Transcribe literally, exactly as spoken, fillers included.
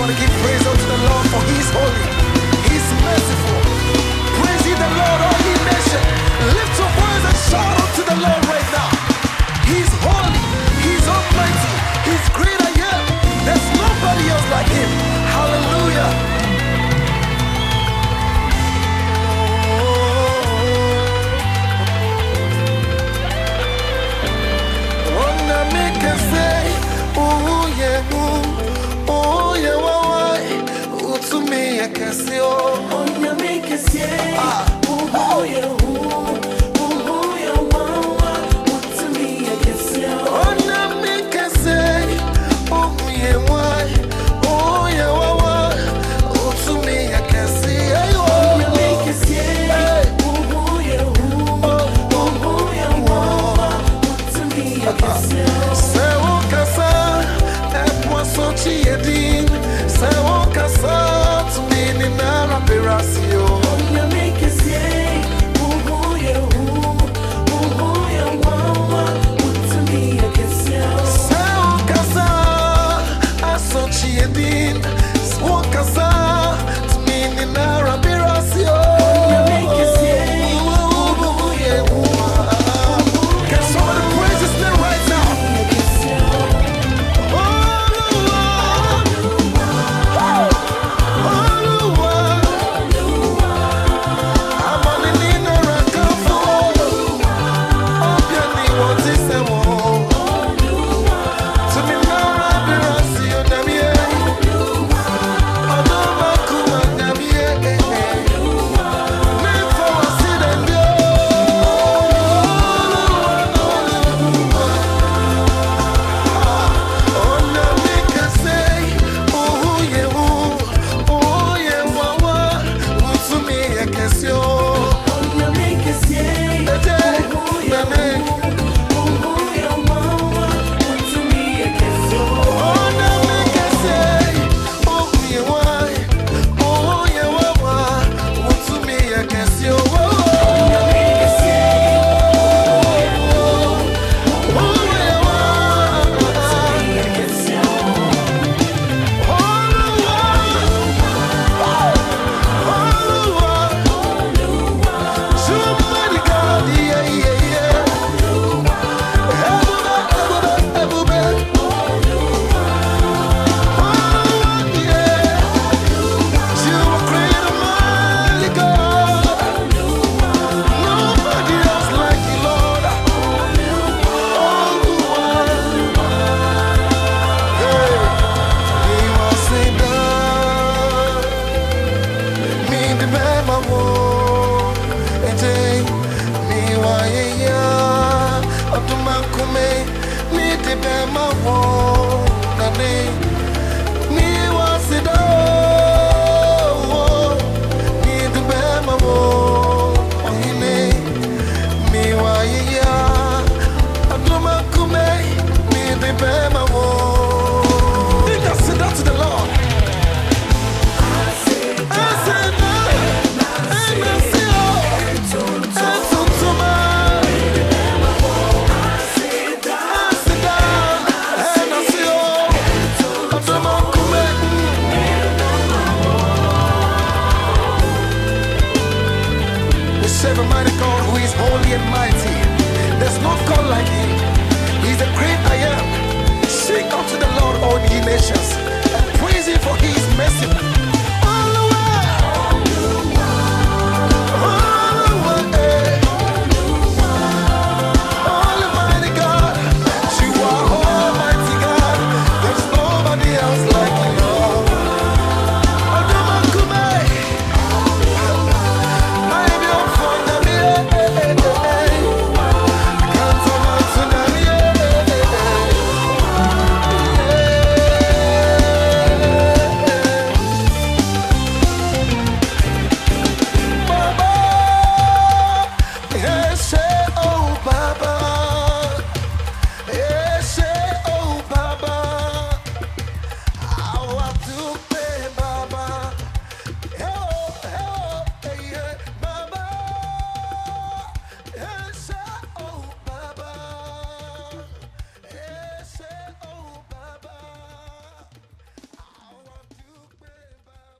want to give praise unto the Lord, for He is holy, He is merciful. Praise ye the Lord, all ye nations. Lift your voice and shout unto the Lord right now. He's holy, He's almighty, He's great I am. There's nobody else like Him. Hallelujah. Serve a mighty God who is holy and mighty. There's no God like Him. He's the great I am.